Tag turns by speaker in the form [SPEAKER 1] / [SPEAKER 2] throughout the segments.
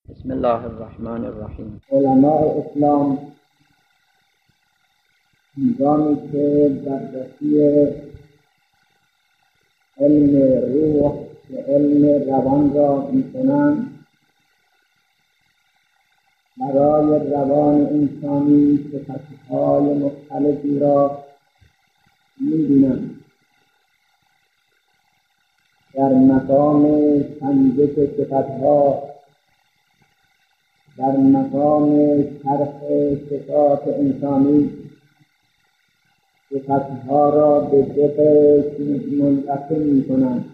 [SPEAKER 1] بسم الله الرحمن الرحیم.
[SPEAKER 2] علماء اسلام هنگامی که بررسی علم روح و علم روان را می‌کنند، برای روان انسانی صفت‌های مختلفی را می‌بینند. در مقام سنجش صفت‌ها، در مقام شرح صفات انسانی، صفت‌ها را به دو قسم منقسم می‌کنند: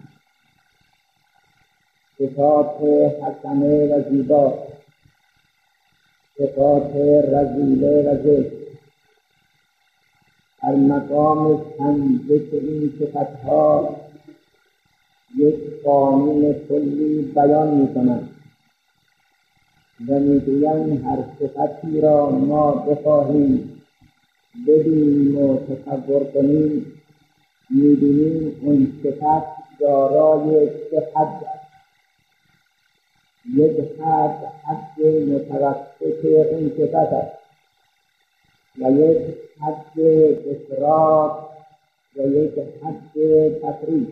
[SPEAKER 2] صفات حسنه و زیبا، صفات رذیله و زشت. در مقام سنجش این صفت‌ها یک قانون کلی بیان می‌کنند و میگویند هر صفتی را ما بخواهیم ببینیم و تصور کنیم، می‌بینیم اون صفت دارای سه حد است. یک حد متوسط اون صفت است و یک حد افراد و یک حد تفرید.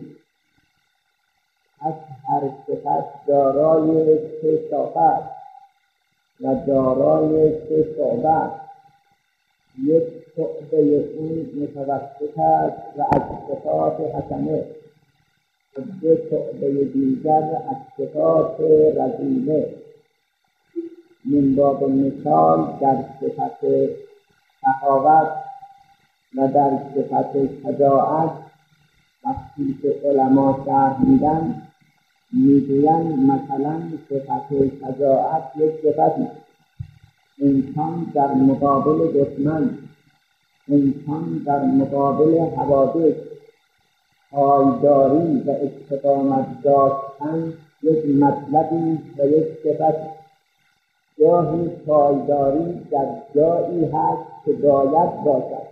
[SPEAKER 2] از هر صفت دارای سه شاخه است و دارای سه شعبه است. یک شعبه اون متوسط است و از صفات حسنه، و دو شعبه دیگر از صفات رذیله. من باب مثال در صفت سخاوت و در صفت شجاعت وقتی که علما شرح میدن میگویند مثلا صفت شجاعت یک صفتی، انسان در مقابل دشمن، انسان در مقابل حوادث پایداری و استقامت داشتن یک مطلبی و یک صفتی. گاهی پایداری در جایی هست که باید باشد،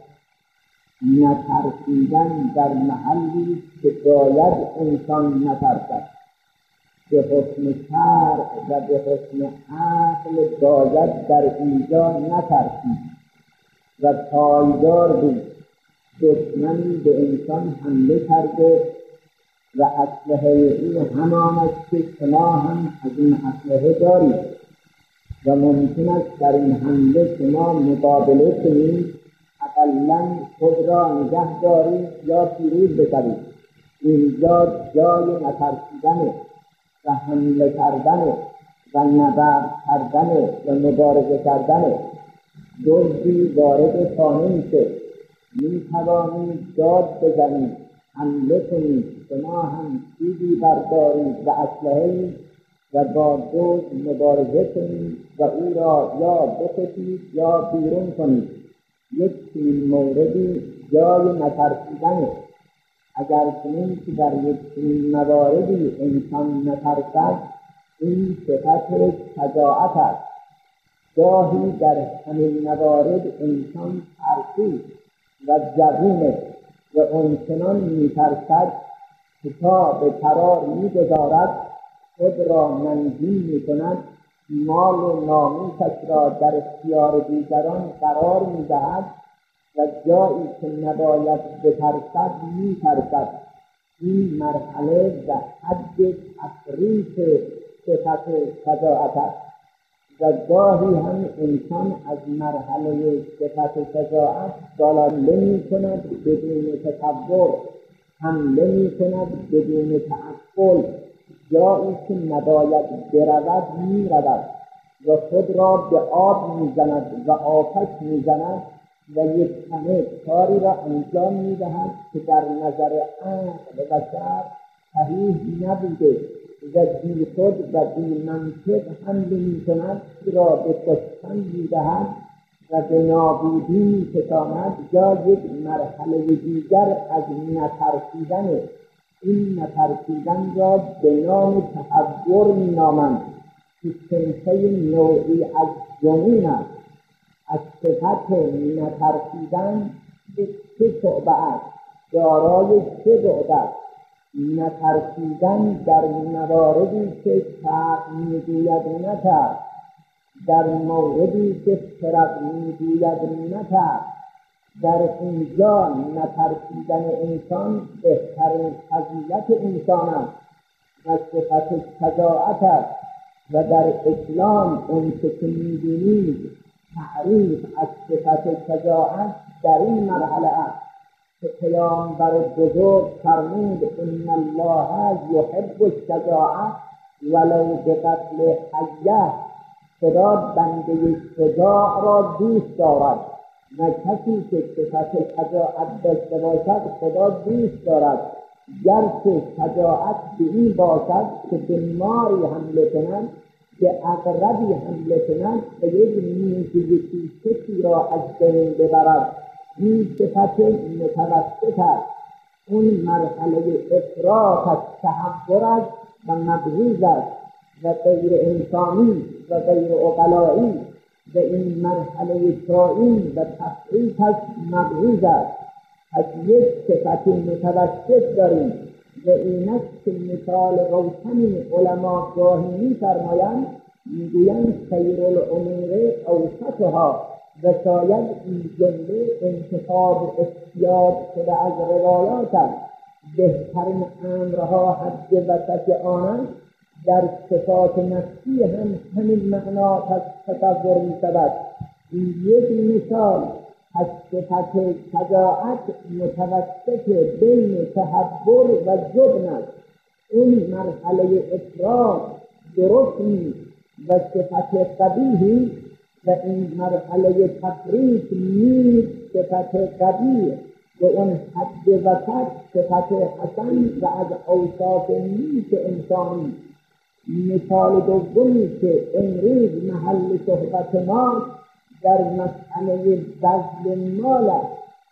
[SPEAKER 2] نترسیدن در محلی که باید انسان نترسد، به حسن شرع و به حسن عقل باید در اینجا نترسید و پایدار بود. دشمنی به انسان حمله کرده و اسلحه او همان است که شما هم از این اسلحه دارید و ممکن است در این حمله شما مقابله کنید، اقلاً خود را نگه دارید یا پیروز بشوید. اینجا جای نترسیدن و حمله کردن و نبرد کردن و مبارزه کردن. دزدی وارد خانه میشه، میتوانید داد بزنید، حمله کنید، شما هم چیزی بردارید و اسلحه‌ای و با دزد مبارزه کنید و او را یا بکشید یا بیرون کنید. یک چنین موردی جای نترسیدنه. اگر چنین که در یک چنین مواردی انسان نترسد، این صفت شجاعت است. گاهی در همین موارد انسان ترسید و جوونه و آنچنان میترسد که تا به فرار میگذارد، خود را منهی میکند، مال و ناموسش را در اختیار دیگران قرار میدهد و جایی که نباید بترسد میترسد. این مرحله و حد تفریط صفت شجاعت است و گاهی هم انسان از مرحله صفت شجاعت حمله میکند بدون تصور، حمله میکند بدون تعقل. جایی که نباید برود میرود و خود را به آب میزند و آتش میزند و یک همه کاری را انجام میدهد که در نظر عقل و شرع صحیح نبوده و بی خود و بی منطق حمله میکند، را به کشتن میدهد و به نابودی میکشاند. یا یک مرحله دیگر از نترسیدن. این نترسیدن را به نام تهور مینامند که صنفه نوعی از جنون است. از صفت نترسیدن به سه شعبه است، دارای سه بعد است. نترسیدن در مواردی که طبع میگوید نترس، در موردی که خرد میگوید نترس. در اینجا نترسیدن انسان بهترین فضیلت انسان است و صفت شجاعت است. و در اسلام اون که می‌بینید تعریف از صفت شجاعت در این مرحله است که پیامبر بزرگ فرمود ان الله یحب الشجاعة ولو بقتل حیه. خدا بنده شجاع را دوست دارد و کسی که صفت شجاعت داشته باشد خدا دوست دارد، گرچه شجاعت به این باشد که به ماری حمله کنند، به عقربی حمله کنند و یک نیزه کسی را از بین ببرد. این صفت متوسط است. اون مرحله افراط از تحور است و مبغوض است و غیر انسانی و غیر عقلایی، و این مرحله تائین و تفریط است، مبغوض است. از یک صفت متوسط داریم و این است که مثال روشنی علما گاهی می‌فرمایند، میگویند خیر الامور اوسطها، و شاید این جمله انتخاب اختیار شده از روایات است. بهترین امرها حد وسط آنند. در صفات نفسی هم همین معنا تصور می‌شود. این یک مثال از صفت شجاعت متوسط بین تحور و جبن است. اون مرحله افراط درست نیست و صفت قبیحی، و این مرحله تفریط نیست صفت قبیح، و اون حد وسط صفت حسن و از اوصاف نیک انسانی. مثال دومی که امروز محل صحبت ما در مسئله بذل مال است،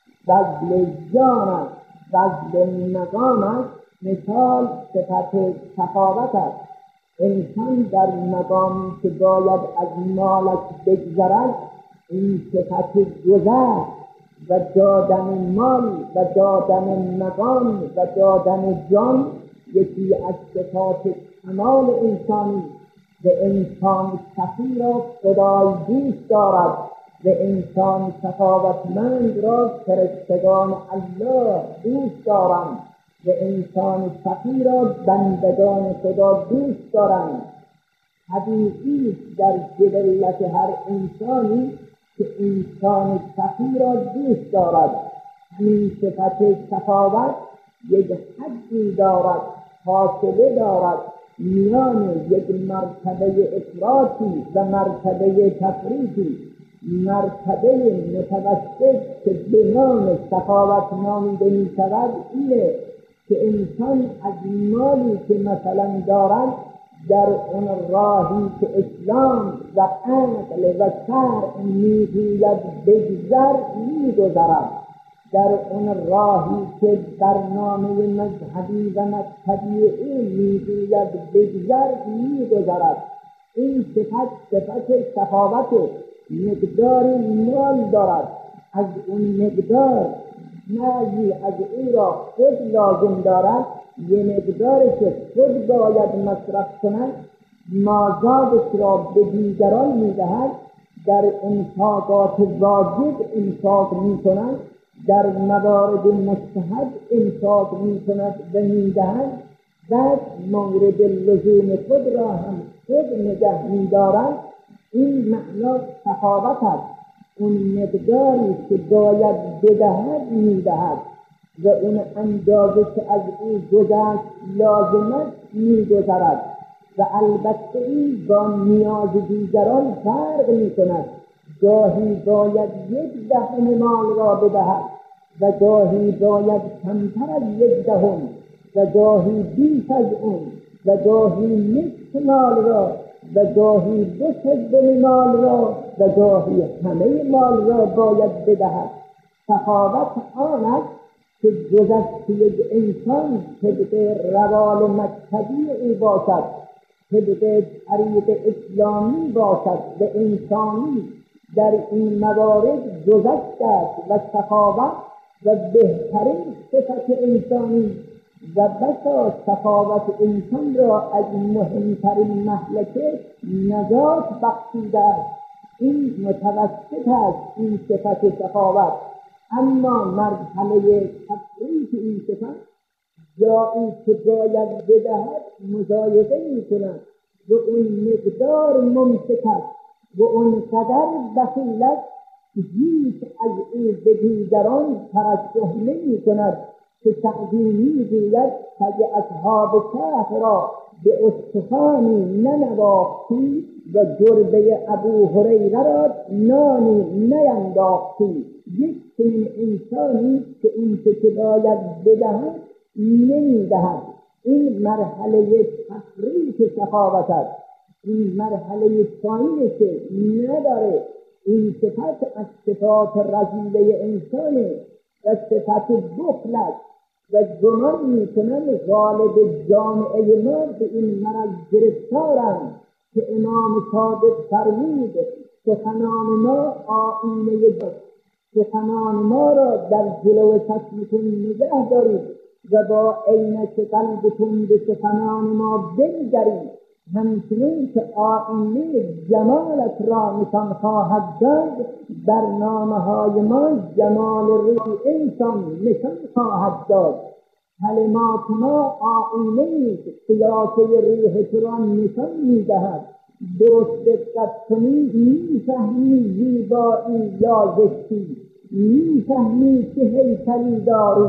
[SPEAKER 2] بذل جان است، بذل مقام است. مثال صفت سخاوت است. انسان در مقامی که باید از مالش بگذرد، این صفت گذشت و دادن مال و دادن مقام و دادن جان یکی از صفات کمال انسانی. و انسان سخی را خدای دوست دارد و انسان سخاوتمند را فرشتگان الله دوست دارند و انسان سخی را بندگان خدا دوست دارند. طبیعی در جبلت هر انسانی که انسان سخی را دوست دارد. همین صفت سخاوت یک حدی دارد، فاصله دارد میان یک مرتبه افراطی و مرتبه تفریطی. مرتبه متوسط که به نام سخاوت نامیده می شود اینه که انسان از مالی که مثلا دارد در اون راهی که اسلام و عقل و شرع میگوید بگذر میگذرد، در اون راهی که برنامه مذهبی و مذهبی او میگوید بگذر میگذرد. این صفت سخاوت مقدار مال دارد، از اون مقدار نه از او را خود لازم دارد، یه مقداری که خود باید مصرف کند مازادش را به دیگران میدهد. در انفاقات واجب انفاق میکند، در موارد مستحب انفاق میکند و میدهد. بعد مورد لزوم خود را هم خود نگه میدارد. این معنا سخاوت است. اون مقداری که باید بدهد میدهد و اون اندازه که از او گذشت لازم است میگذرد. و البته این با نیاز دیگران فرق میکند. گاهی باید 1/10 مال را بدهد و گاهی باید کمتر از 1/10 و گاهی بیش از اون و گاهی نصف مال را و گاهی 2/3 مال را و گاهی همه مال را باید بدهد. سخاوت آن است که گذشت یک انسان طبق روال مذهبی او باشد، طبق طریق اسلامی باشد و انسانی در این موارد گذشت است. و سخاوت و بهترین صفت انسانی و بسا سخاوت انسان را از مهمترین مهلکه نجات بخشیده است. این متوسط است این صفت سخاوت، اما مرحله تفریط این صفت جایی که باید بدهد مضایقه می‌کند و اون مقدار ممسک است و اون قدر بخیل است که هیچ از او به دیگران ترجح نمی‌کند که سعدی می‌گوید که اصحاب کهف را به استخوانی ننواختی و جربه ابو هریره را نانی نینداختی. یک چنین انسانی که این که باید بدهد نمی‌دهد. این مرحله تفریط سخاوت است. این مرحله پایینه که نداره. این صفت از صفات رذیله انسانه و صفت بخل است و گمان میکنن غالب جامعه ما به این مرض گرفتارند که امام صادق فرمود سخنان ما آیینه دست، سخنان ما را در جلو چشمتون نگه دارید و با عینک قلبتون به سخنان ما بنگرید، همچنین که آیینه جمالت را نشان خواهد داد، برنامه‌های ما جمال روح انسان نشان خواهد داد. کلمات ما آیینه است، قیافه روح تو را نشان می‌دهد. درست دقت کنی می‌فهمی زیبایی یا زشتی، می‌فهمی چه هیکلی داری،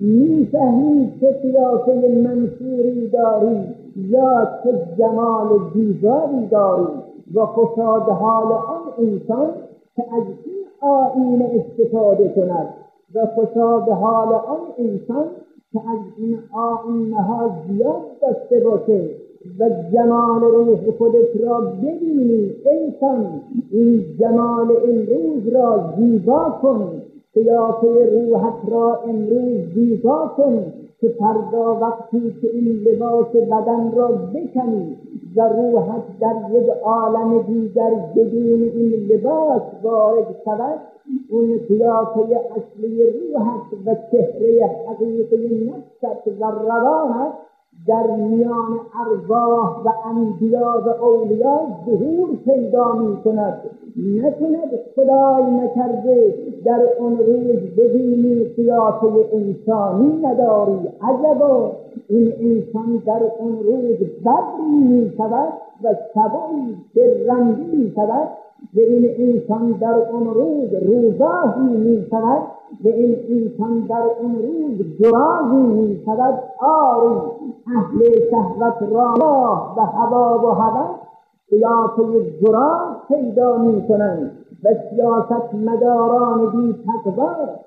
[SPEAKER 2] می‌فهمی چه قیافه منصوری داری یا چه جمال دیگری داری و خوشاد حال آن انسان که از این آیینه استفاده کند و خوشاد حال آن انسان که از این آیینه ها زیاد داشته باشه و جمال روح خودت را ببینی. انسان این جمال امروز را زیبا کن، قیافه روحت را امروز زیبا کن که فردا وقتی که این لباس بدن را بکنی و روحت در یک عالم دیگر بدون این لباس وارد شود، اون قیافه اصلی روحت و چهره حقیقی نفست و روانت در میان ارواح و انبیا و اولیا ظهور پیدا می کند. نکند خدای نکرده در اون روز ببینی قیافه انسانی نداری. عجبا این انسان در اون روز بدری می شود و سبایی برنگی می شود و این انسان در اون روز روباهی می شود و این انسان در اون روز گراهی می شود. آری اهل شهوت راه و هوا و هوس قیافه گراه پیدا می کنند و سیاست مداران بی تقوا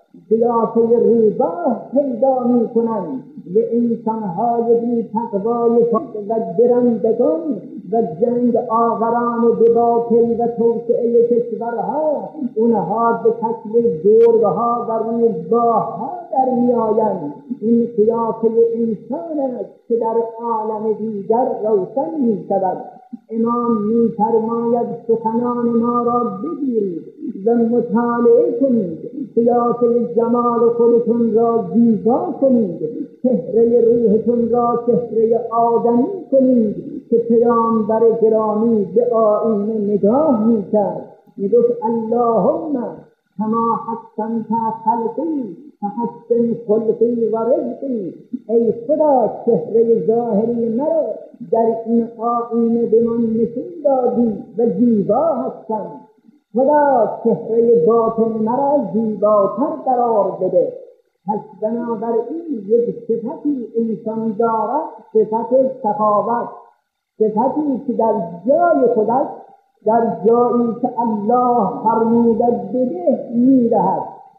[SPEAKER 2] قیافه روباه پیدا می کنند و انسانهای بی تقوای و درندگان و جنگ آوران به باطل و توسعه کشورها اونها به شکل گرگها و روباهها در می آیند. این قیافه انسان است که در عالم دیگر روشن می شود. امام می فرماید سخنان ما را بگیرید و مطالعه کنید، قیافه جمال خودتون را زیبا کنید، چهره روحتون را چهره آدمی کنید که پیامبر گرامی به آیینه نگاه می کرد، می گفت اللهم کما حسنت خلقی فحسن خلقی و رزقی. ای خدا چهره ظاهری مرا در این آیینه به من نشون دادی و زیبا هستم. خدا چهره باطن مرا زیباتر قرار بده. پس بنابراین یک صفتی انسان دارد، صفت سخاوت، صفتی که در جای خودش، در جایی که الله فرموده بده می‌دهد.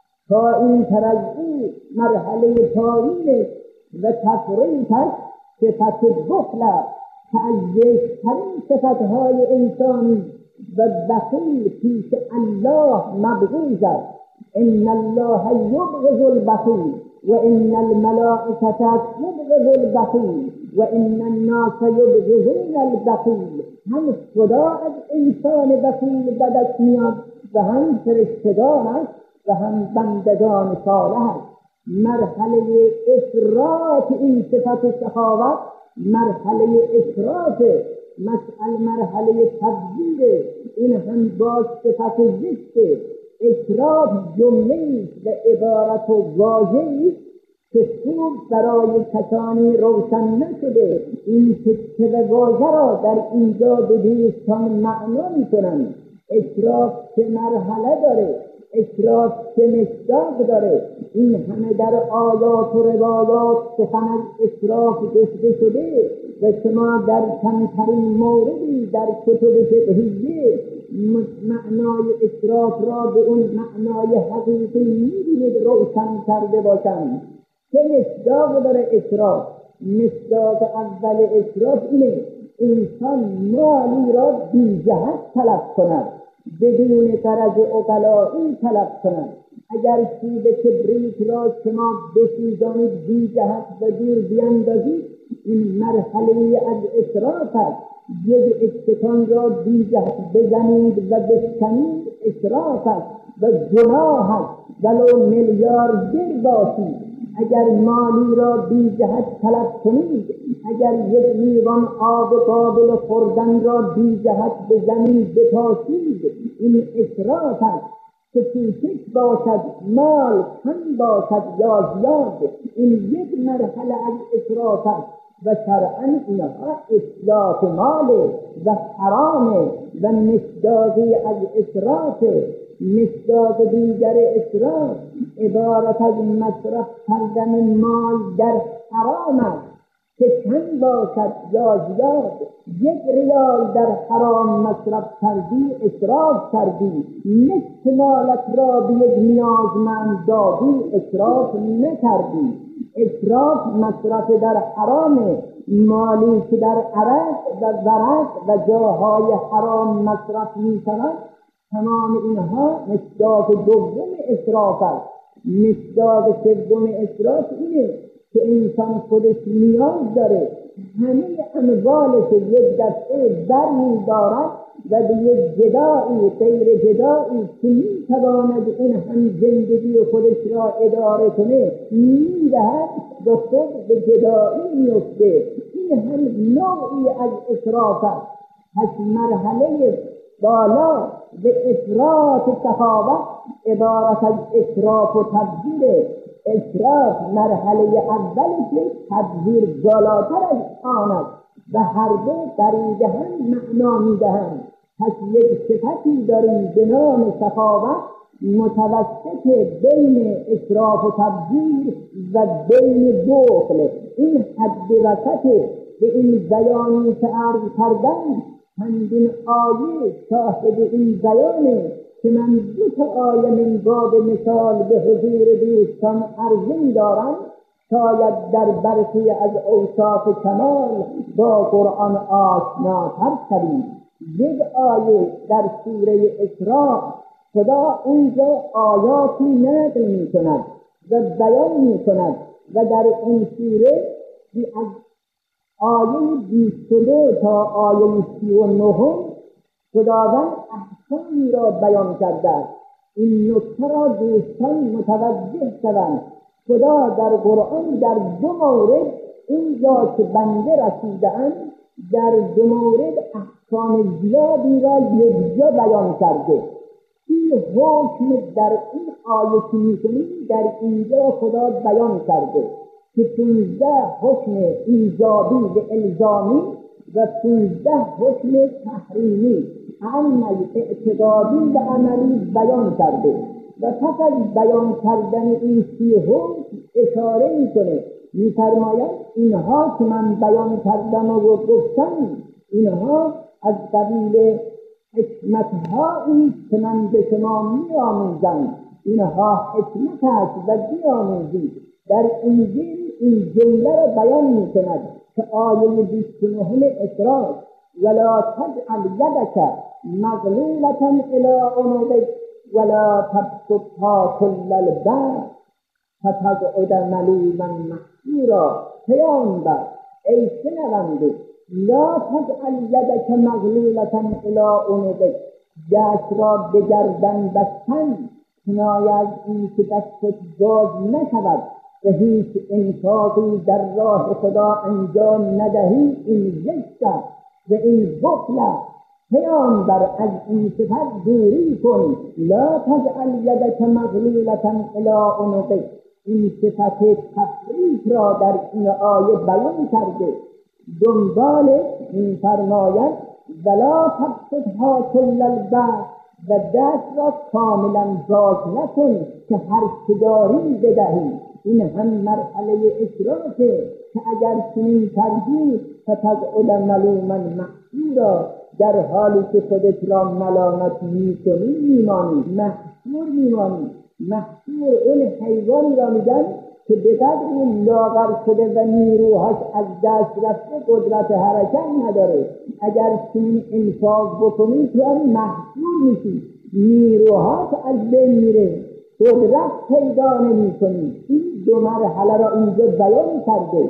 [SPEAKER 2] تا این طرز او مرحله پایین و تفریطش صفت بخل که از زشت‌ترین صفتهای انسانی و بخیل پیش الله مبغوض است. ان الله یبغض البخیل و ان الملائکه تبغض البخیل و ان الناس یبغضون البخیل. هم خدا از انسان بخیل بدش میاد و هم فرشتگانش و هم بندگان صالح است. مرحله افراط این صفت سخاوت مرحله افراط، مرحله تبذیر این هم باز صفت زشته. افراط جمله و عبارت و واژه‌ای که خوب برای کسانی روشن نشده این تکه و واژه را در اینجا به دوستان معنا می‌کنند. افراط چه مرحله داره، افراط چه مصداق داره، این همه در آیات و روایات سخن از افراط گفته شده و شما در کمترین موردی در کتب فقهیه معنای افراط را به اون معنای حقیقی می‌بینید روشن کرده باشند. چه مصداق داره افراط؟ مصداق اول افراط اینه انسان مالی را بی جهت طلب کند، بدون غرض عقلایی طلب کند. اگر چوب کبریت را شما بسوزانید بی جهت و دور بیندازید این مرحله از افراط است. یک استکان را بی جهت بزنید و بشکنید افراط است و گناه است ولو میلیاردر باشید. اگر مالی را بی جهت طلب کنید، اگر یک لیوان آب قابل خوردن را بی جهت به زمین بپاشید این افراط است. که کوشش باشد مال کم باشد یا زیاد این یک مرحله از افراط است و شرعاً اینها افراط مال و حرام و مصداقی از افراط. مصداق دیگر افراط عبارت از مصرف کردن مال در حرام است که کم باشد یا زیاد. 1 ریال در حرام مصرف کردی اسراف کردی، نصف مالت را به یک نیازمند دادی اسراف نکردی. اسراف مصرف در حرامه. مالی که در عرق و ورق و جاهای حرام مصرف می شود تمام اینها مصداق دوم اسراف است. مصداق سوم اسراف اینه که انسان خودش نیاز داره همه اموالش یک دسته برمی‌دارد و به یک جدایی غیر جدایی که می‌تواند اون هم زندگی خودش را اداره کنه می‌دهد و خود به جدایی می‌افته. این هم نوعی از اسراف است. پس مرحله بالا به افراط سخاوت عبارت از اسراف و تبذیر. اسراف مرحله اولی که تبذیر بالاتر از آن است و هر دو در هم معنا می‌دهند. پس یک صفتی داریم به نام سخاوت متوسط بین اسراف و تبذیر و بین بخل. این حد وسط به این بیانی که عرض کردم چندین آیه صاحب این بیانه که من 2 آیه من باب مثال به حضور دوستان عرض دارم. شاید در برخی از اوصاف کمال با قرآن آشناتر شوید. یک آیه در سوره اسراء خدا اونجا آیاتی نقل می کند و بیان می کند و در این سوره از آیه 22 تا آیه 39 خداوند احکامی را بیان کرده است. این نکته را دوستان متوجه شوند. خدا در قرآن در 2 مورد اینجا که بنده رسیده‌اند در 2 مورد احکام زیادی را یکجا بیان کرده. این حکم در این آیه که می‌کنیم در اینجا خدا بیان کرده که 15 حکم ایجابی و الزامی و 15 حکم تحریمی عمل اعتقادی و عملی بیان کرده و پس از بیان کردن این 30 حکم اشاره میکنه میفرماید اینها که من بیان کردم و گفتم اینها از قبیل حکمت‌هایی که من به شما می‌آموزم. اینها حکمت است و بیاموزید. در انجیل این جمله را بیان می‌کند که آیه 29 اسراء ولا تجعل یدک مغلولة الی عنقک ولا تبسطها کل البسط فتقعد ملوما محسورا. پیامبر ای شنونده لا تجعل یدک مغلولة الی عنقک، دست را به گردن بستن کنایه از این که دستت باز نشود به هیچ انفاقی در راه خدا انجام ندهی، این زشت است و این بخل است. پیامبر از این صفت دوری کن. لا تجعل یدک مغلولة الی عنقک. این صفت تفریط را در این آیه بیان کرده. دنبال این فرماید ولا تبسطها کل البسط، و دست را کاملا باز نکن که هر چه داری بدهی. این هم مرحله اشراکه که اگر چنین کردی فتقعد ملوما محصورا، در حالی که خودت را ملامت میکنی میمانی، محصور میمانی. محصور اون حیوانی را میگن که به قدری لاغر شده و نیروهاش از دست رفته قدرت حرکت نداره. اگر چنین انفاق بکنی تو هم محصور میشی، نیروهات از بین میره، قدرت پیدا نمی‌کنی. این دو مرحله را اینجا بیان کرده،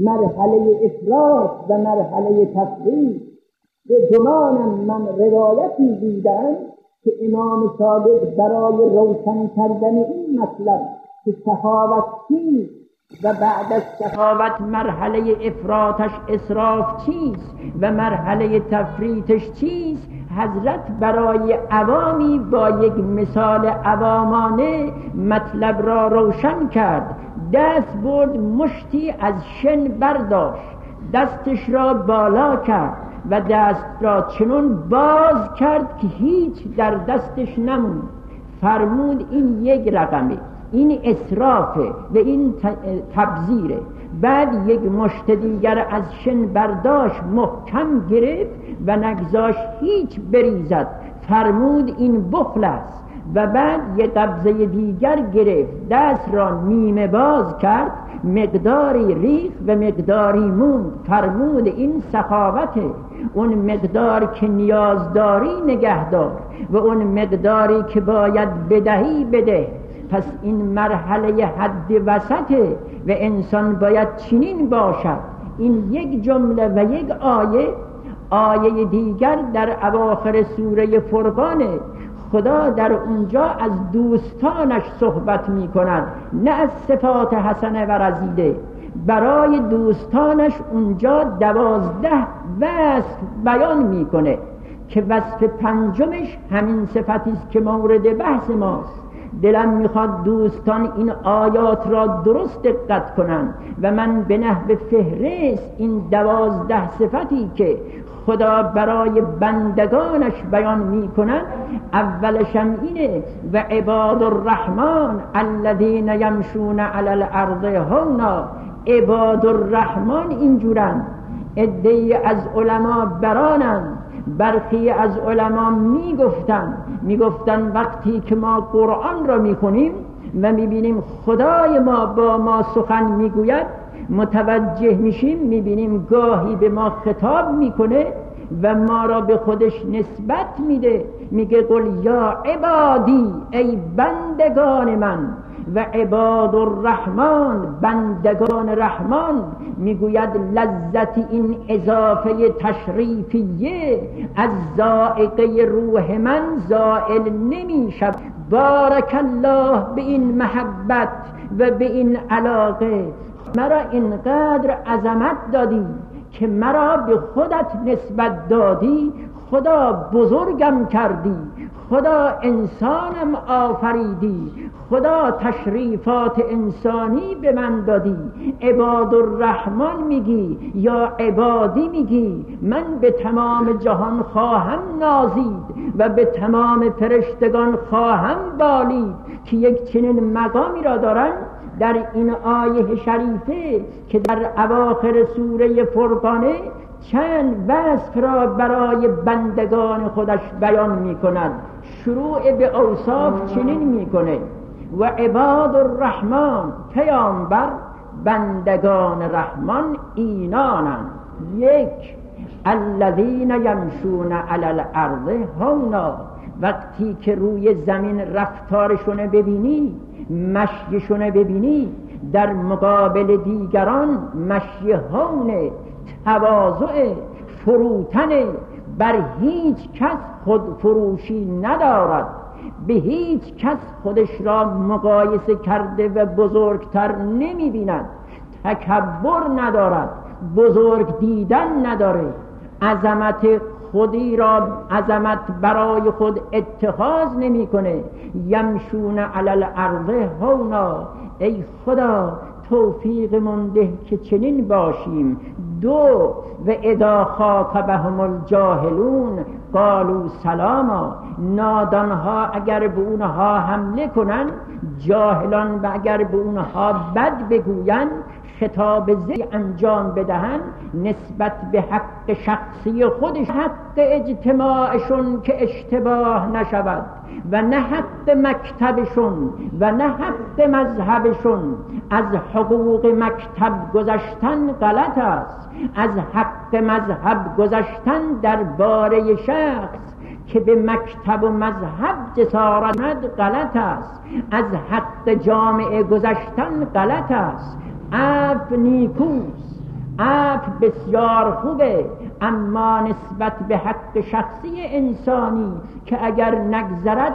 [SPEAKER 2] مرحله افراط و مرحله تفریط. به گمانم من روایتی دیدم که امام صادق برای روشن کردن این مطلب که سخاوت چیست و بعد از سخاوت مرحله افراطش اسراف چیست و مرحله تفریطش چیست، حضرت برای عوامی با یک مثال عوامانه مطلب را روشن کرد. دست برد، مشتی از شن برداشت، دستش را بالا کرد و دست را چنون باز کرد که هیچ در دستش نموند. فرمود این یک رقمه، این اسرافه و این تبذیره. بعد یک مشت دیگر از شن برداشت، محکم گرفت و نگذاشت هیچ بریزد. فرمود این بخل است. و بعد یک قبضه دیگر گرفت، دست را نیمه باز کرد، مقداری ریخ و مقداری موند. فرمود این سخاوته. اون مقدار که نیاز داری نگهدار و اون مقداری که باید بدهی بده. پس این مرحله حد وسطه و انسان باید چنین باشد. این یک جمله و یک آیه دیگر در اواخر سوره فرقانه. خدا در اونجا از دوستانش صحبت می کند، نه از صفات حسنه و رزیده. برای دوستانش اونجا 12 وصف بیان میکنه که وصف پنجمش همین صفتی است که مورد بحث ماست. دلم میخواد دوستان این آیات را درست دقت کنند و من به نحو فهرست این 12 صفتی که خدا برای بندگانش بیان میکنند اولش هم اینه: و عباد الرحمن الذین یمشون علی الارض هونا. عباد الرحمن اینجورن. عده‌ای از علما برانند. برخی از علما میگفتن وقتی که ما قرآن را میخونیم و میبینیم خدای ما با ما سخن میگوید، متوجه میشیم، میبینیم گاهی به ما خطاب میکنه و ما را به خودش نسبت میده. میگه قل یا عبادی، ای بندگان من، و عباد الرحمن، بندگان رحمان. میگوید لذت این اضافه تشریفیه از ذائقه روح من زائل نمیشد. بارک الله به این محبت و به این علاقه. مرا اینقدر عظمت دادی که مرا به خودت نسبت دادی. خدا بزرگم کردی، خدا انسانم آفریدی، خدا تشریفات انسانی به من دادی. عباد الرحمن میگی یا عبادی میگی. من به تمام جهان خواهم نازید و به تمام فرشتگان خواهم بالید که یک چنین مقامی را دارن. در این آیه شریفه که در اواخر سوره فرقانه چند وصف را برای بندگان خودش بیان می کند. شروع به اوصاف چنین می کنه: و عباد الرحمن، پیامبر بندگان رحمان اینانند: یک، الذین یمشون علی الارض هونا. وقتی که روی زمین رفتارشون ببینی، مشیشون ببینی، در مقابل دیگران مشی هونه، تواضع، فروتن،
[SPEAKER 1] بر هیچ کس خودفروشی ندارد، به هیچ کس خودش را مقایسه کرده و بزرگتر نمی بیند، تکبر ندارد، بزرگ دیدن نداره، عظمت خودی را عظمت برای خود اتخاذ نمی کنه. یمشون علی الارض هونا، ای خدا توفیق منده که چنین باشیم. دو و اذا خاطبهم الجاهلون قالوا سلاما، نادانها اگر به اونها حمله کنن، جاهلان و اگر به اونها بد بگوین، خطاب زی انجام بدهن نسبت به حق شخصی خودش، حق اجتماعشون که اشتباه نشود و نه حق مکتبشون و نه حق مذهبشون. از حقوق مکتب گذشتن غلط است، از حق مذهب گذشتن درباره شخص که به مکتب و مذهب جسارت غلط است، از حق جامعه گذشتن غلط است. عفو نیکوست، عفو بسیار خوبه، اما نسبت به حق شخصی انسانی که اگر نگذرد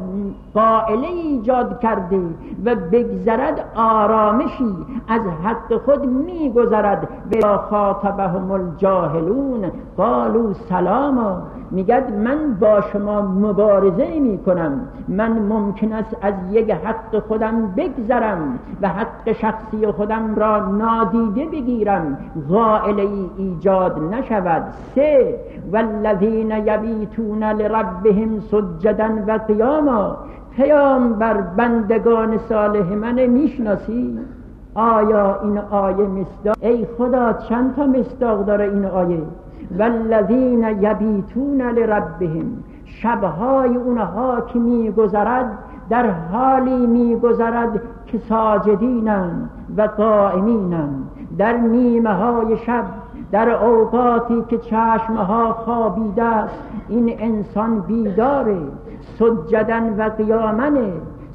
[SPEAKER 1] قائله ایجاد کرده و بگذرد آرامشی از حق خود میگذرد. به خاطبهم الجاهلون قالوا سلاما، میگد من با شما مبارزه می کنم، من ممکن است از یک حق خودم بگذرم و حق شخصی خودم را نادیده بگیرم، قائله ایجاد نشود. سه والذین یبیتون لربهم سجدا و قیاما، پیامبر بندگان صالح من میشناسی؟ آیا این آیه مصداق؟ ای خدا چند تا مصداق داره این آیه؟ والذین یبیتون لربهم، شبهای اونها که میگذرد در حالی میگذرد که ساجدینن و قائمینن، در نیمه های شب، در اوقاتی که چشمها خوابیده است این انسان بیداره، سجدن و قیامنه،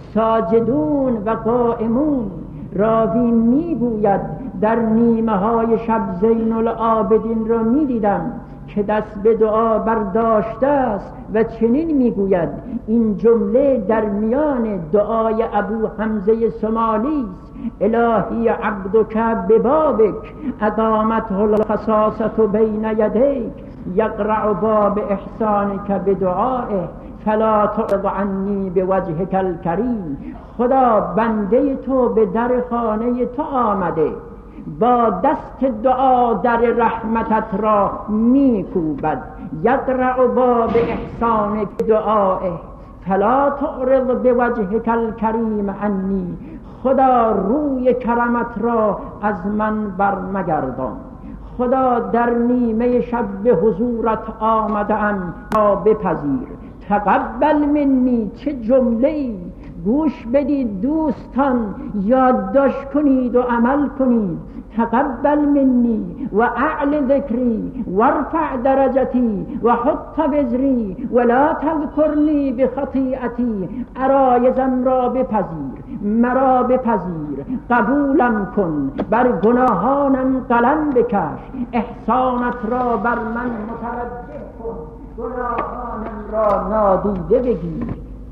[SPEAKER 1] ساجدون و قائمون. راوی میگوید در نیمه های شب زین العابدین را میدیدم که دست به دعا برداشته است و چنین میگوید. این جمله در میان دعای ابو حمزه سمالی است: الهی عبدک ببابک اقامته الخصاصة بین یدیک یقرع باب احسانک بدعائه فلا تعرض عنی بوجهک الکریم. خدا بنده تو به در خانه تو آمده، با دست دعا در رحمتت را میکوبد. یقرع باب احسانک دعائه فلا تعرض بوجهک الکریم عنی. خدا روی کرمت را از من برمگردان. خدا در نیمه شب به حضورت آمدم را بپذیر. تقبل منی، چه جمله‌ای! گوش بدید دوستان، یادداشت کنید و عمل کنید. تقبل منی و اعل ذکری و ارفع درجتی و حط وزری و لا تذکرنی بخطیئتی. عرایضم را بپذیر، مرا بپذیر، قبولم کن، بر گناهانم قلم بکش، احسانت را بر من متوجه کن، گناهانم را نادیده بگیر.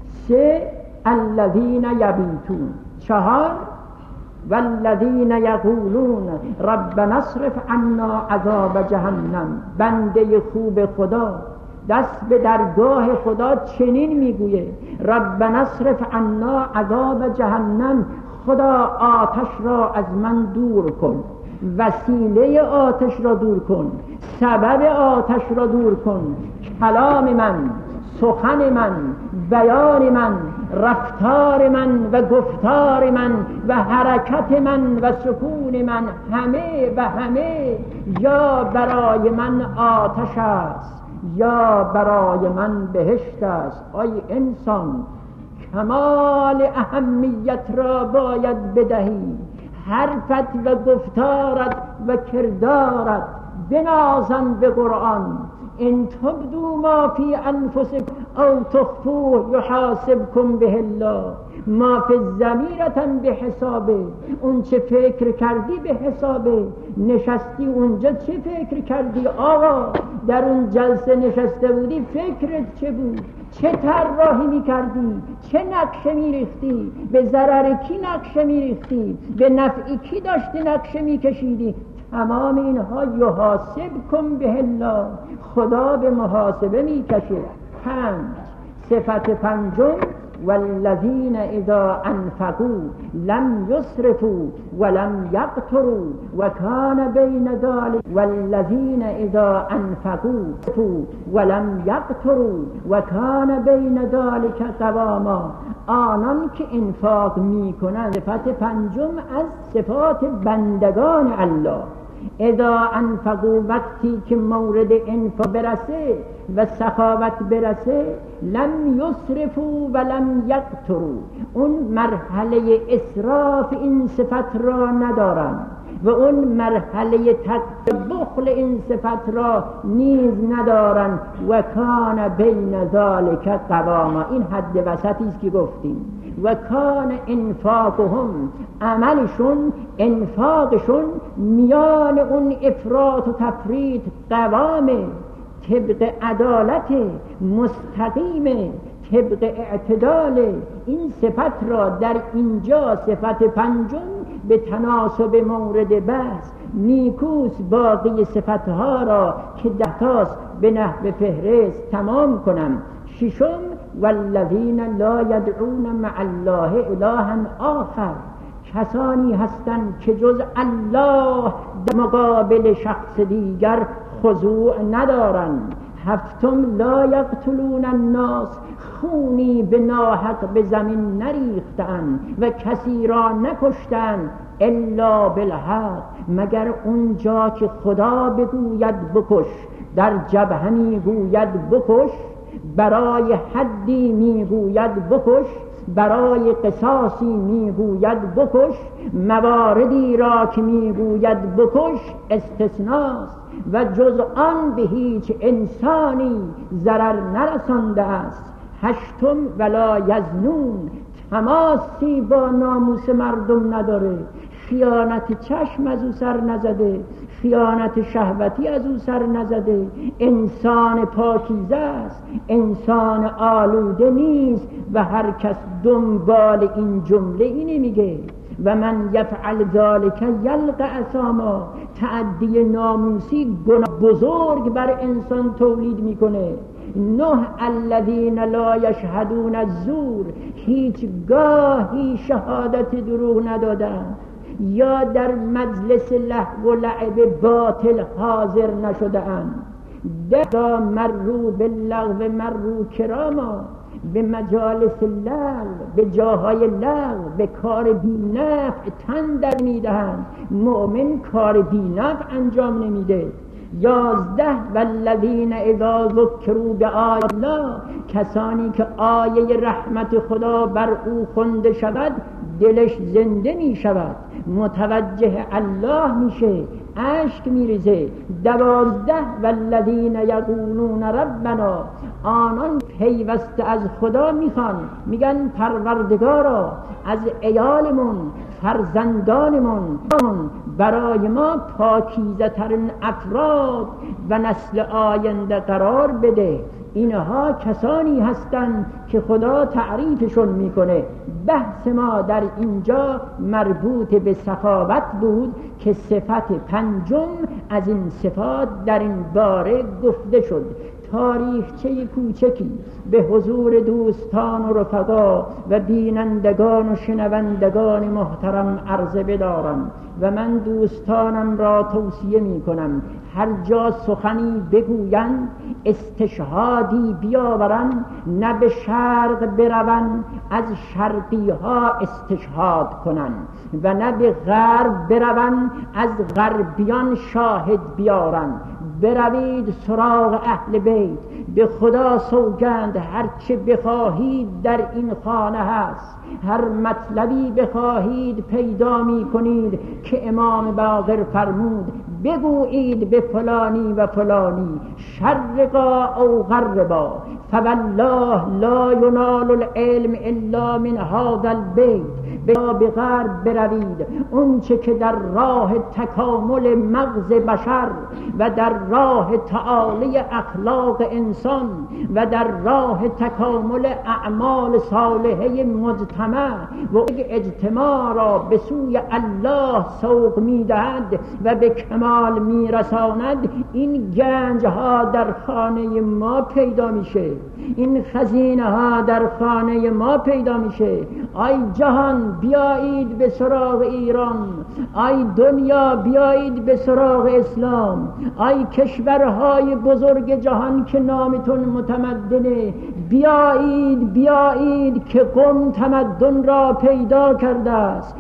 [SPEAKER 1] سه الذین یبیتون. چهار والذین یقولون ربنا اصرف عنا عذاب جهنم. بنده خوب خدا دست به درگاه خدا چنین میگویه: ربنا اصرف عنا عذاب جهنم. خدا آتش را از من دور کن، وسیله آتش را دور کن، سبب آتش را دور کن. کلام من، سخن من، بیان من، رفتار من و گفتار من و حرکت من و سکون من، همه و همه یا برای من آتش است یا برای من بهشت است. ای انسان، کمال اهمیت را باید بدهی. حرفت و گفتارت و کردارت بنازن به قرآن ان تبدوا ما فی انفسکم او تخفوه یحاسبکم به الله ما فی الضمیرة به حسابه. اون چه فکر کردی به حسابه. نشستی اونجا چه فکر کردی؟ آقا در اون جلسه نشسته بودی فکرت چه بود؟ چه طراحی میکردی؟ چه نقشه میریختی؟ به ضرر کی نقشه میریختی؟ به نفع کی داشتی نقشه میکشیدی؟ تمام اینها یحاسبکم به الله، خدا به محاسبه میکشه. 5 صفت پنجم والذین اذا انفقوا لم یسرفوا ولم یقتروا وکان بین ذلک والذین اذا انفقوا ولم یقتروا وکان بین ذلک قواما. آنان که انفاق میکنند، صفت پنجم از صفات بندگان الله. اذا انفقوا، وقتی که مورد انفاق برسه و سخاوت برسه، لم یسرفوا و لم یقتروا، اون مرحله اسراف این صفت را ندارن و اون مرحله بخل این صفت را نیز ندارن. و کان بین ذالک قواما، این حد وسطی است که گفتیم. و کان انفاقهم، عملشون انفاقشون میان اون افراط و تفریط قوامه، طبق عدالت مستقیم، طبق اعتدال. این صفت را در اینجا صفت پنجم به تناسب مورد بحث نیکوس باقی صفتها را که 10 تاست به نحو فهرست تمام کنم. 6 والذین لا یدعون مع الله الها آخر، کسانی هستند که جز الله در مقابل شخص دیگر خضوع ندارند. 7 لا یقتلون الناس، خونی به ناحق به زمین نریختند و کسی را نکشتند الا بالحق، مگر اونجا که خدا بگوید بکش. در جبهه میگوید بکش، برای حدی میگوید بکش، برای قصاصی میگوید بکش، مواردی را که میگوید بکش استثناست و جز آن به هیچ انسانی ضرر نرسانده است. 8 ولا یزنون، تماسی با ناموس مردم نداره، خیانت چشم از او سر نزده، خیانت شهوتی از او سر نزده. انسان پاکیزه است، انسان آلوده نیست و هر کس دنبال این جمله اینه میگه و من یفعل ذلک یلقى اثاما. تعدی ناموسی گناه بزرگ بر انسان تولید میکنه. 9 الذین لا یشهدون الزور، هیچگاهی شهادت دروغ ندادند یا در مجلس لهو و لعب باطل حاضر نشده اند. 10 مروا باللغو مروا کراما، به مجالس لغو، به جاهای لغو، به کار بی نفع تن در میدهند. مؤمن کار بی نفع انجام نمیده. 11 والذین اذا ذکروا بآیات الله، کسانی که آیه رحمت خدا بر او خوانده شود دلش زنده می شود، متوجه الله میشه، اشک میریزه. 12 والذین یقولون ربنا، آنان پیوسته از خدا میخوان، میگن پروردگارا از عیالمون، فرزندانمون برای ما پاکیزه ترین افراد و نسل آینده قرار بده. اینها کسانی هستند که خدا تعریفشون میکنه. بحث ما در اینجا مربوط به سخاوت بود که صفت پنجم از این صفات در این باره گفته شد. تاریخچه کوچکی به حضور دوستان و رفقا و بینندگان و شنوندگان محترم عرضه بدارم و من دوستانم را توصیه می کنم هر جا سخنی بگویند استشهادی بیاورند، نه به شرق بروند از شرقی ها استشهاد کنند و نه به غرب بروند از غربیان شاهد بیارند. بروید سراغ اهل بیت، به خدا سوگند هر چه بخواهید در این خانه هست، هر مطلبی بخواهید پیدا می کنید که امام باقر فرمود بگویید به فلانی و فلانی شرقا او غربا فوالله لا ینال العلم الا من هذا البیت، به غرب بروید، اون چه که در راه تکامل مغز بشر و در راه تعالی اخلاق انسان و در راه تکامل اعمال صالحه مجتمع و اجتماع را به سوی الله سوق می‌دهد و به کمال می‌رساند، این گنج ها در خانه ما پیدا میشه، این خزینه ها در خانه ما پیدا میشه. آی جهان بیایید به سراغ ایران، آی دنیا بیایید به سراغ اسلام، آی کشورهای بزرگ جهان که نامتون متمدنه، بیایید که قم تمدن را پیدا کرده است،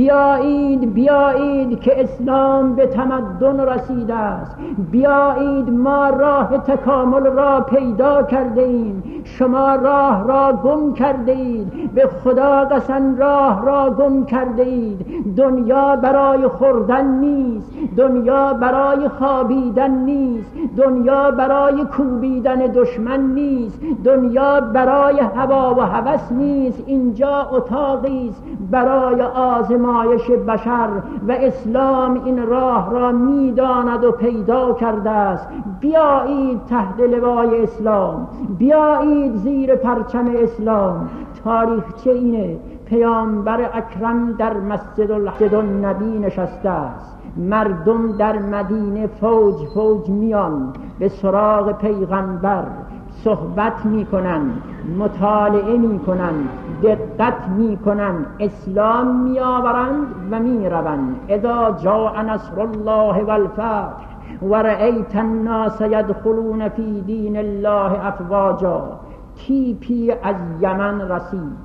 [SPEAKER 1] بیایید که اسلام به تمدن رسیده است، بیایید ما راه تکامل را پیدا کرده ایم، شما راه را گم کرده اید، به خدا قسم راه را گم کرده اید. دنیا برای خوردن نیست، دنیا برای خوابیدن نیست، دنیا برای کوبیدن دشمن نیست، دنیا برای هوا و هوس نیست، اینجا اتاقی است برای آزمایش بشر و اسلام این راه را میداند و پیدا کرده است. بیایید تحت لوای اسلام، بیایید زیر پرچم اسلام. تاریخچه اینه، پیامبر اکرم در مسجد النبی نشسته است، مردم در مدینه فوج میان به سراغ پیغمبر، صحبت میکنن، مطالعه میکنن، دقت میکنن، اسلام میآورند و میروند. اذا جاء نصر الله والفتح ورأیت الناس یدخلون فی دین الله افواجا. تیپی از یمن رسید،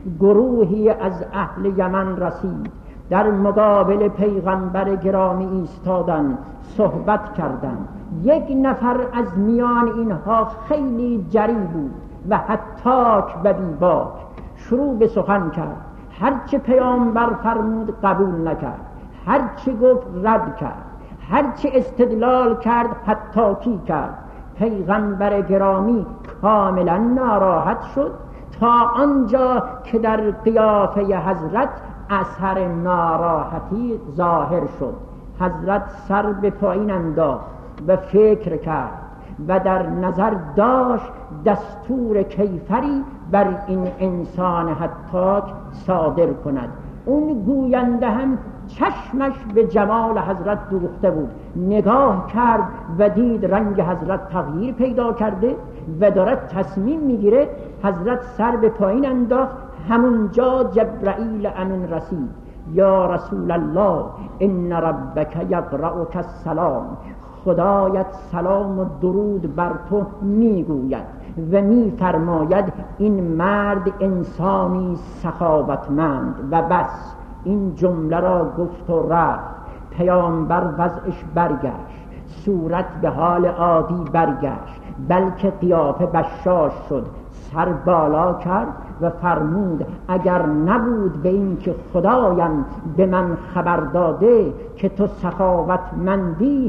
[SPEAKER 1] گروهی از اهل یمن رسید، در مقابل پیغمبر گرامی ایستادن، صحبت کردند. یک نفر از میان اینها خیلی جری بود و حتاک و بیباک، شروع به سخن کرد. هرچه پیامبر فرمود قبول نکرد، هرچه گفت رد کرد، هرچه استدلال کرد حتاکی کرد. پیغمبر گرامی کاملا ناراحت شد تا آنجا که در قیافه حضرت اثر ناراحتی ظاهر شد. حضرت سر به پایین انداخت و فکر کرد و در نظر داشت دستور کیفری بر این انسان حتاک صادر کند. اون گوینده هم چشمش به جمال حضرت دوخته بود، نگاه کرد و دید رنگ حضرت تغییر پیدا کرده و دارد تصمیم میگیره. حضرت سر به پایین انداخت. همونجا جبرائیل امین رسید. یا رسول الله ان ربک یقرأک السلام، خدایت سلام و درود بر تو میگوید و میفرماید این مرد انسانی سخاوتمند و بس. این جمله را گفت و رفت. پیامبر وضعش برگشت، صورت به حال عادی برگشت، بلکه قیافه بشاش شد. سر بالا کرد و فرمود اگر نبود به این که خدایم به من خبر داده که تو سخاوتمندی،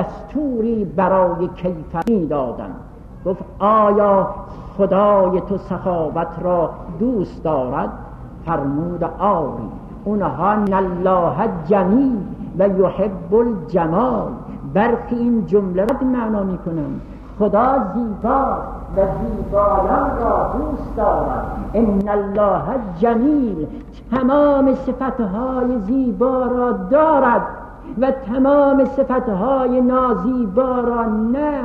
[SPEAKER 1] دستوری برای کیفری دادم. گفت آیا خدای تو سخاوت را دوست دارد؟ فرمود آری. اونها الله جمیل و یحب الجمال. برخی این جمله را معنا میکنن خدا زیبا و زیبایان را دوست دارد. ان الله جمیل، تمام صفتهای زیبا را دارد و تمام صفتهای نازیبا را نه،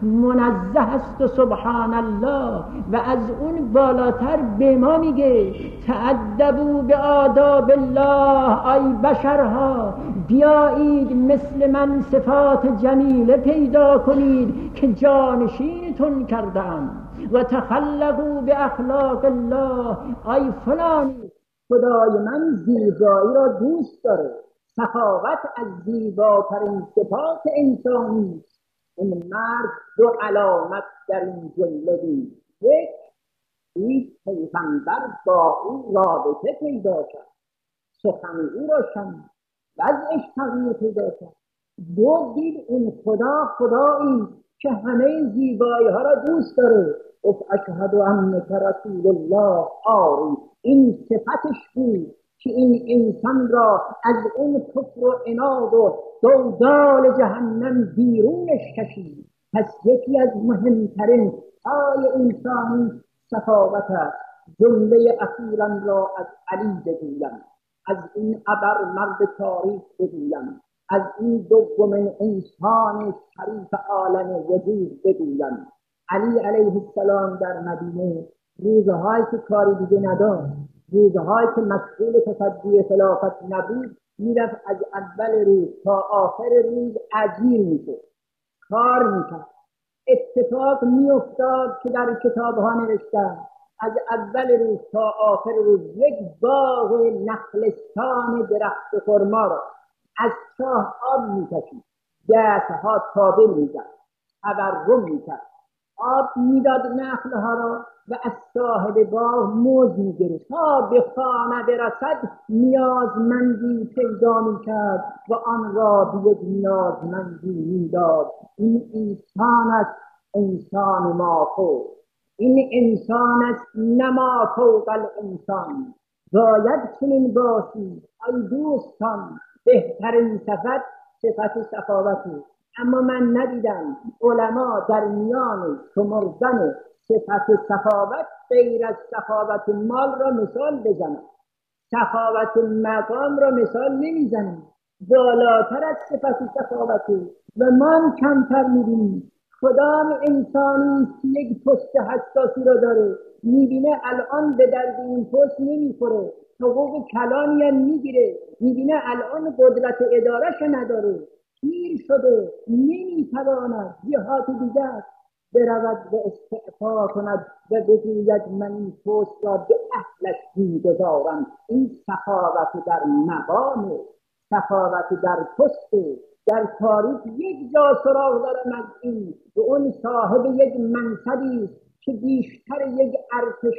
[SPEAKER 1] منزه است و سبحان الله. و از اون بالاتر به ما میگه تأدبوا به آداب الله. ای بشرها بیایید مثل من صفات جمیله پیدا کنید که جانشینتون کردم. و تخلقوا به اخلاق الله. ای فلانی، خدای من زیبایی را دوست داره. سخاوت از زیباترین صفات انسانی. این مرد دو علامت در این جمله دید. یک پیغمبر با او رابطه پیدا کرد، سخن او را شنید، وضعش تغییر پیدا کرد.
[SPEAKER 2] دو دید اون خدا خدایی که همه زیبایی ها را دوست داره. گفت اشهد انک رسول الله. آری این صفتش بود که این انسان را از اون کفر و عناد و دودال جهنم بیرونش کشید. پس یکی از مهمترین سای انسانی سخاوت است. جمله اخیرا را از علی بگویم، از این ابر مرد تاریخ بگویم، از این دومین انسان شریف عالم وجود بگویم. علی علیه السلام در مدینه روزهایی که کاری دیگه نداشت، روزهایی که مشغول تصدی خلافت نبود، میرفت از اول روز تا آخر روز اجیر میشد، کار میکرد. اتفاق میافتاد که در کتابها نوشتن از اول روز تا آخر روز یک باغ نخلستان درخت خرما را از چاه آب میکشید، دستها تابه میزد، تورم میکرد، آب میداد نخلها را و از صاحب باغ موز میگرفت تا به خانه برسد نیازمندی پیدا میکرد و آن را به یک نیازمندی میداد. این انسان است، انسان ما فوق. این انسان است، نما فوق الانسان. باید چنین باشید ای دوستان. بهترین صفت سخاوتی. اما من ندیدم علما در میان شمردن صفت سخاوت غیر از سخاوت مال را مثال بزنند. سخاوت مقام را مثال نمیزنند. بالاتر از صفت سخاوتی و ما کمتر میبینیم. کدام انسانی که یک پست حساسی را داره میبینه الان به درد این پست نمیخوره، حقوق کلانی هم میگیره، میبینه الان قدرت ادارهش نداره، پیر شده، نمیتواند جهات دیگر برود و استعفا کند و بگوید من این پست را به اهلش میگذارم. این سخاوت در مقام، سخاوت در پست، در تاریخ یک جا سراغ دارم از این و اون صاحب یک منصبی است که بیشتر یک ارتش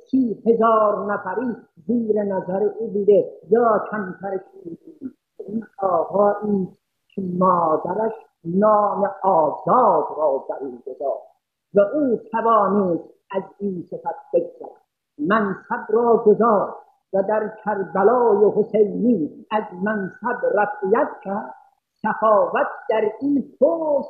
[SPEAKER 2] 30,000 نفری زیر نظر او بوده یا کمترش بوده. این آقایی که مادرش نام آزاد را بر او گذاشت و او توانست از این صفت بگذرد. منصب را گذاشت و در کربلای حسینی از منصب رفعیت کرد. سخاوت در این پست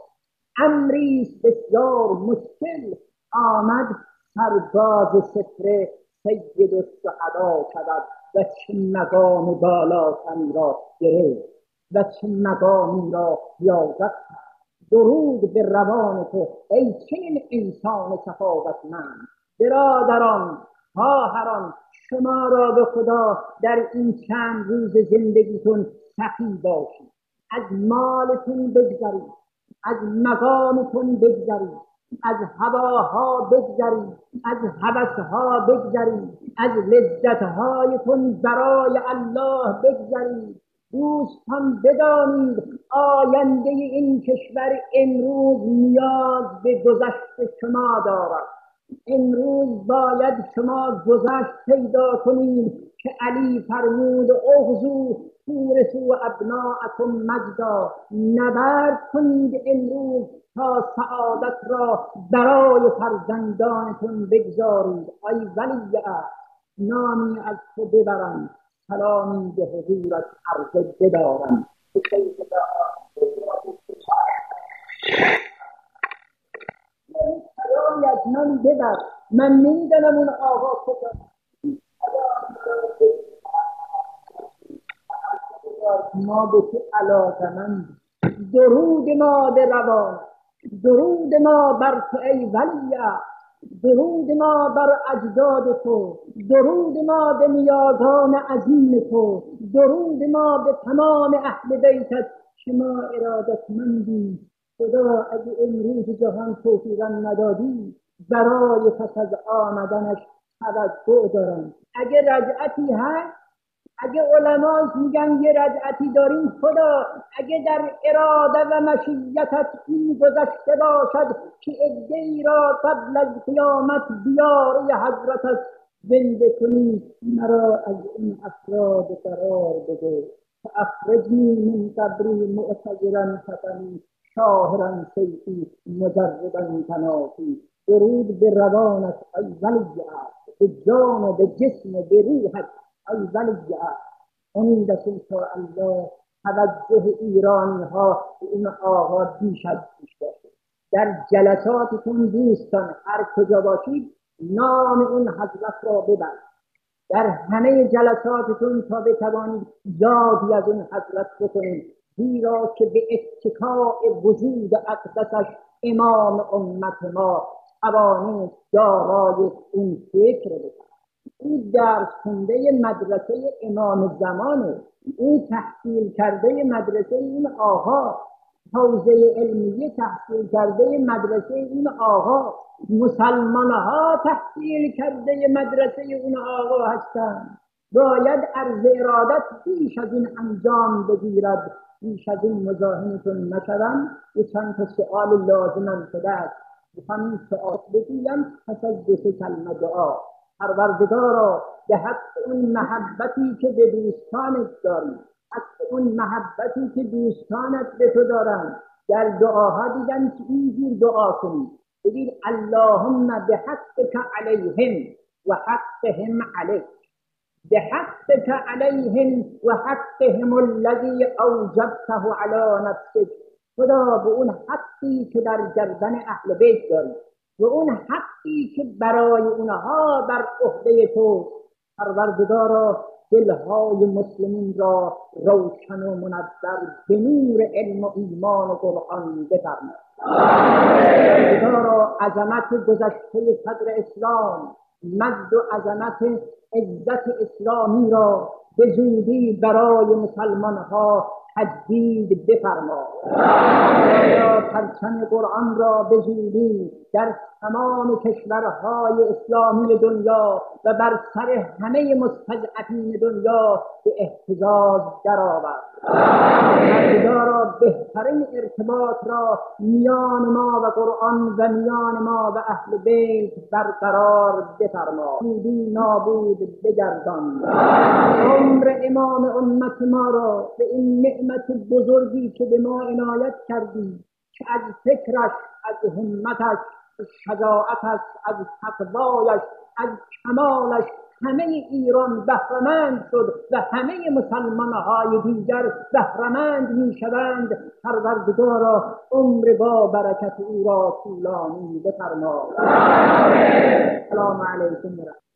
[SPEAKER 2] امری بسیار مشکل. آمد سرباز سفره سید الشهدا شود و چه مقام بالاتری را گرفت و چه مقامی را یادت کرد. درود به روان تو ای چنین انسان سخاوتمند. برادران، خواهران، شما را به خدا در این چند روز زندگیتون سخی باشید. از مالتون بگذارید، از مقامتون بگذارید، از هواها بگذارید، از هوسها بگذارید، از لذتهایتون برای الله بگذارید. دوستان بدانید آینده این کشور امروز نیاز به گذشت شما دارد. امروز باید شما گذشت پیدا کنید که علی فرمود اغزو تورثوا ابناءکم مجدا. نبرد کنید امروز تا سعادت را برای فرزندانتون بگذارید. ای ولی عهد، نامی از تو ببرم، سلامی به حضورت عرض بدارم. سلامی از من ببر، من نمیدانم اون آقا کجا. ما به تو علاقمند. درود ما به روان، درود ما بر تو ای ولی عهد، درود ما بر اجداد تو، درود ما به نیاگان عظیم تو، درود ما به تمام اهل بیتت که ما ارادتمندیم. خدا اگه امروز جهان توفیقا ندادی برای پس از آمدنش توقع دارم. اگه رجعتی هست، اگه علما میگن یه رجعتی داریم، خدا اگه در اراده و مشیتت این گذشته باشد که عده‌ای را قبل از قیامت بیاره حضرتت زنده کنی، مرا از این افراد قرار بده. فأخرجنی من قبری معتذرا فتنی شاهرا سیفی مجردا تنافی. درود به روانت ای ولی عهد، به جان و به جسم و به روحت ای ولی عهد. امید است انشاءالله توجه ایرانی ها به این آقا بیش از پیش باشه. در جلساتتون دوستان هر کجا باشید نام این حضرت را ببرید، در همه جلساتتون تا بتوانید یادی از این حضرت بکنید، زیرا که به اتکاء وجود اقدسش امام امت ما توانید دارای این فکر بکنید. او درس خونده مدرسه امام زمانه، او تحصیل کرده مدرسه این آقا، حوزه علمیه تحصیل کرده مدرسه این آقا، مسلمان ها تحصیل کرده مدرسه اون آقا هستند. باید عرض ارادت بیش از این انجام بگیرد. بیش از این مزاحمتون نشدم. یه چند تا سؤال لازمم شده است، همین سؤال بگویم پس از 2 کلمه دعا. پروردگارا به حق اون محبتی که به دوستانت داری، حق اون محبتی که دوستانت به تو دارن، در دعاها دیدن که اینجور دعا کنی، بگید اللهم به حقك علیهم و حقهم علیک، به حقك علیهم و حقهم الذی اوجبته علی نفسک. خدا به اون حقی که در گردن اهل بیت داری و اون حقی که برای اونها بر عهده تو، پروردگارا دلهای مسلمین را روشن و منور به نور علم و ایمان و قرآن بفرما. پروردگارا عظمت گذشته صدر اسلام، مجد و عظمت عزت اسلامی را به زودی برای مسلمان ها تجدید بفرما. یا پرچم قرآن را به زودی در تمام کشورهای اسلامی دنیا و بر سر همه مستضعفین دنیا به اهتزاز درآورد. پروردگارا بهترین ارتباط را میان ما و قرآن و میان ما و اهل بیت برقرار بفرما. بودی نابود بگردان. عمر امام امت ما را به این نعمت بزرگی که به ما عنایت کردی، که از فکرش، از همتش، از شجاعتش، از تقوایش، از کمالش همه ایران بهره‌مند شد و همه مسلمان‌های دیگر بهره‌مند می‌شوند. پروردگارا عمر با برکت او را طولانی بفرما. سلام علیکم.